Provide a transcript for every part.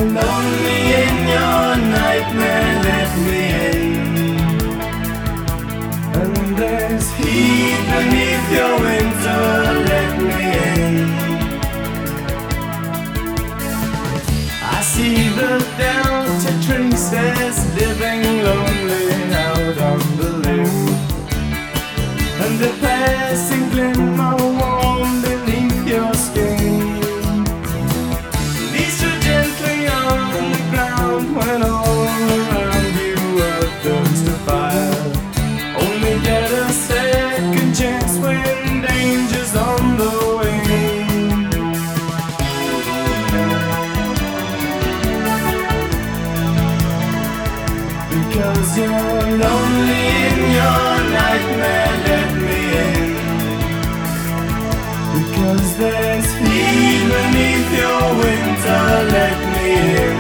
lonely in your nightmare, let me in. And there's heat beneath your winter, let me in. I see the Delta traces living lonely out on the limb, and the passing glimmer warm beneath your skin. These are gently on the ground when all around you are burns to fire. Only get a second chance when danger's on the way. Because you're lonely in your nightmare, let me in. Because there's heat beneath your winter, let me in.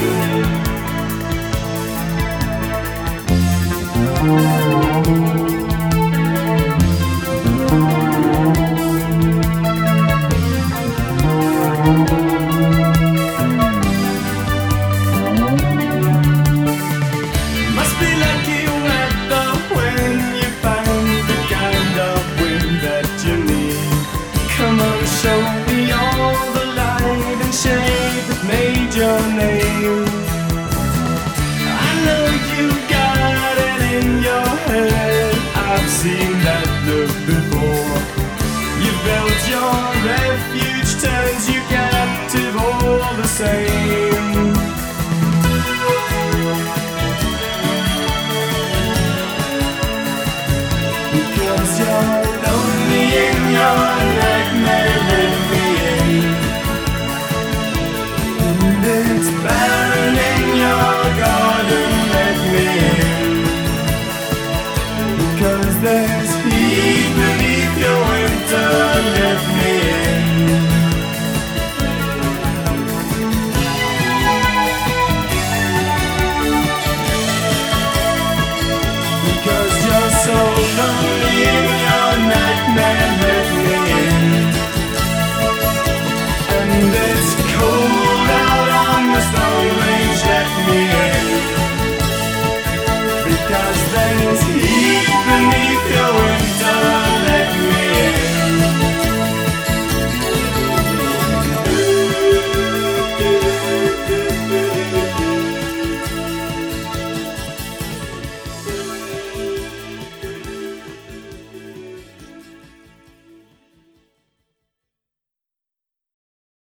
Must be lucky weather when you find the kind of wind that you need. Come on, show me all the light and shade that made your name. I know you got it in your head, I've seen that look before. You built your refuge, turns you captive all the same. Because you're lonely in your